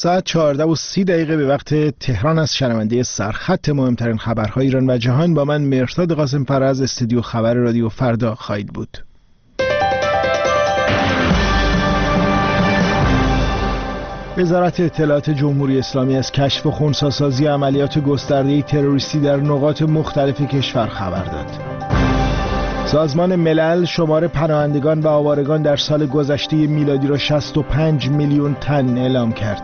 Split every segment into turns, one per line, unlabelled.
ساعت 14:30 به وقت تهران از شنونده سرخط مهمترین خبرهای ایران و جهان با من مهرداد قاسم‌فر از استودیو خبر رادیو فردا خواهید بود. وزارت اطلاعات جمهوری اسلامی از کشف و خنثی‌سازی عملیات گسترده تروریستی در نقاط مختلف کشور خبر داد. سازمان ملل شمار پناهندگان و آوارگان در سال گذشته میلادی را 65 میلیون تن اعلام کرد.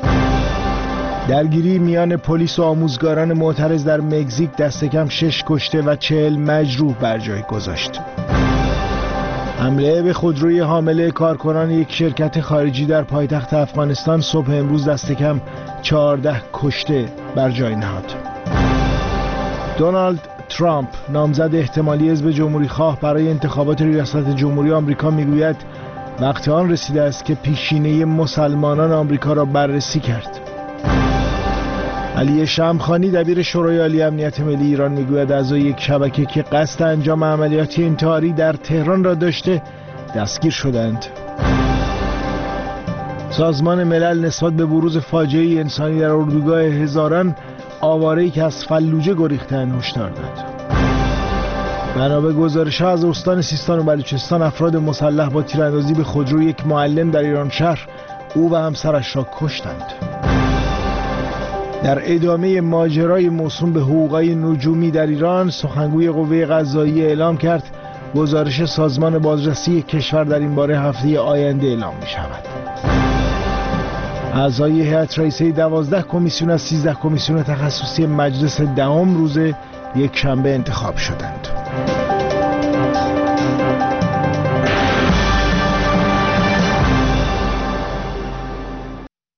درگیری میان پلیس و آموزگاران معترض در مکزیک دست کم 6 کشته و 40 مجروح بر جای گذاشت. حمله به خودروی حامله کارکنان یک شرکت خارجی در پایتخت افغانستان صبح امروز دست کم 14 کشته بر جای نهاد. دونالد ترامپ نامزد احتمالی حزب جمهوری خواه برای انتخابات ریاست جمهوری آمریکا میگوید وقت آن رسیده است که پیشینه مسلمانان آمریکا را بررسی کرد. علی شمخانی دبیر شورای عالی امنیت ملی ایران میگوید اعضای یک شبکه که قصد انجام عملیات انتحاری در تهران را داشته دستگیر شدند. سازمان ملل نسبت به بروز فاجعه انسانی در اردوگاه هزاران آواره‌ای که از فلوجه گریختند هشدار داد. بنا به گزارش‌ها از استان سیستان و بلوچستان افراد مسلح با تیراندازی به خودروی یک معلم در ایران شهر او و همسرش را کشتند. در ادامه ماجرای موسوم به حقوق‌های نجومی در ایران سخنگوی قوه قضاییه اعلام کرد گزارش سازمان بازرسی کشور در این باره هفته آینده اعلام می‌شود. اعضای هیئت رئیسه 12 کمیسیون از 13 کمیسیون تخصصی مجلس دهم روز یک شنبه انتخاب شدند.